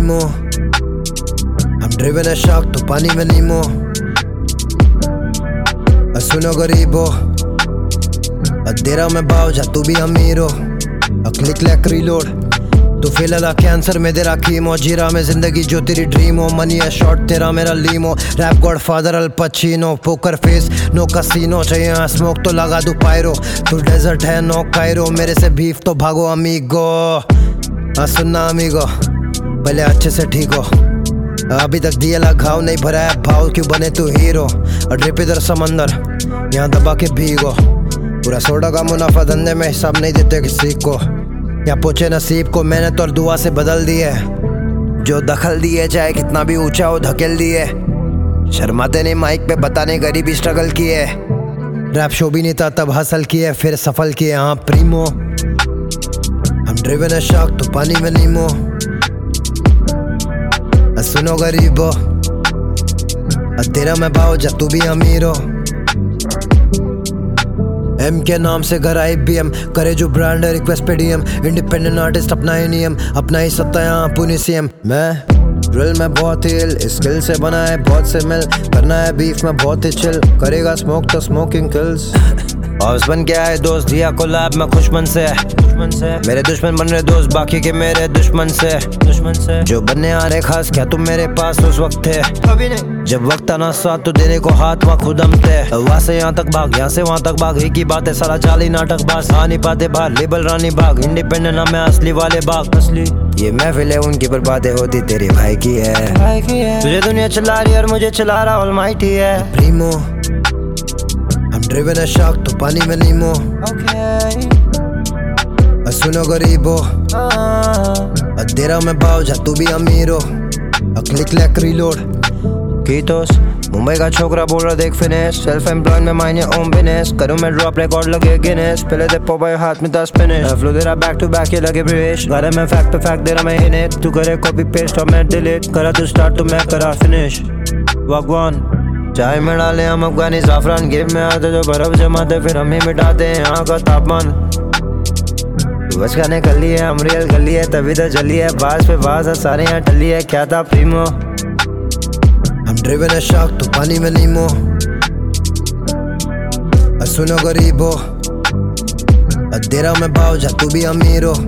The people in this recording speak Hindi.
primo. I'm driven a shark तो पानी में नीमो. सुनो गरीबो, दे रहा मैं भाव जा तू भी अमीरो. क्लिक लैक रीलोड, तू फेल कैंसर में तेरा कीमो. जीरा में जिंदगी जो तेरी ड्रीम हो. मनी है शॉर्ट तेरा मेरा limo. Rap godfather Al Pacino. Poker face no casino. चाहिए स्मोक तो लगा दूं पायरो. तू डेजर्ट है नो कायरो. मेरे से बीफ तो भागो अमीगो. सुनना अमीगो, पहले अच्छे से ठीक हो. अभी तक दिया ला घाव नहीं भरा है भाव. क्यों बने तू हीरो. ड्रिप इधर समंदर, यहाँ दबा के भीगो. पूरा सोडा का मुनाफा धंधे में हिसाब नहीं देते किसी को. या पूछे नसीब को मेहनत और दुआ से बदल दिए. जो दखल दिए चाहे कितना भी ऊंचा हो धकेल दिए. शर्माते नहीं माइक पे बताने गरीबी स्ट्रगल किए. रैप शो भी नहीं था तब हासिल किए फिर सफल किए. हाँ प्रीमो, हम ड्रिवन है शार्क तो पानी में नीमो. सुनो गरीबो, तेरा मैं भाव जा तू भी अमीरो. एम के नाम से घर IBM करे जो ब्रांड है रिक्वेस्ट पे DM. इंडिपेंडेंट आर्टिस्ट अपना ही नियम, अपना ही सत्ता यहाँ पुनी CM. मैं ड्रिल में बहुत ही इल, स्किल से बना है बहुत से मिल. करना है बीफ में बहुत ही चिल. करेगा स्मोक तो स्मोकिंग किल्स. और बन क्या है दोस्त दिया को लैब में खुशमन से. मेरे दुश्मन बन रहे दोस्त बाकी के मेरे दुश्मन से. जो बनने आ रहे खास क्या तुम मेरे पास उस वक्त थे. अभी नहीं जब वक्त आना साथ तो देने को हाथ वहाँ खुद हम थे. वहाँ से यहाँ तक भाग यहाँ से वहाँ तक भाग. एक ही बात है सारा जाली नाटक बास. आ नहीं पाते बाहर लेबल रानी बाग. इंडिपेंडेंट नाम है असली वाले बाग. असली ये महफिल है उनकी पर बातें होती तेरे भाई की है. तुझे दुनिया चला रही और मुझे चला रहा ऑलमाइटी है. Primo, I'm driven a shark तो पानी में नीमो. सुनो गरीबो, दे रहा मैं भाव जा तू भी अमीरो. क्लिक लैक रीलोड, कीटोस मुंबई का छोकरा बोल रहा देख फिनिश. सेल्फ एम्प्लॉयड में माइंड ओम बिजनेस. करूँ मैं ड्रॉप रिकॉर्ड लगे गिनेस. पहले दे पोपाई हाथ में 10 फिनिश. फ्लो दे रहा बैक टू बैक ये लगे ब्रिश. घर में फैक्ट पे फैक्ट दे रहा मैं हिनेट. तू करे कॉपी पेस्ट और मैं डिलीट. करा तू स्टार्ट तो मैं करा फिनिश. भगवान चाय में डाले हम अफगानी जाफरान. गेम में आते जो बर्फ जमाते फिर हम ही मिटाते हैं यहाँ का तापमान. बस खाने गली है हम रियल गली है तभी तो चली है. बाज पे बाज है सारे यहाँ टली है. क्या था प्रीमो, हम ड्रिवन है शार्क तो पानी में नीमो. सुनो गरीबो, दे रहा मैं भाव जा तू भी अमीरो.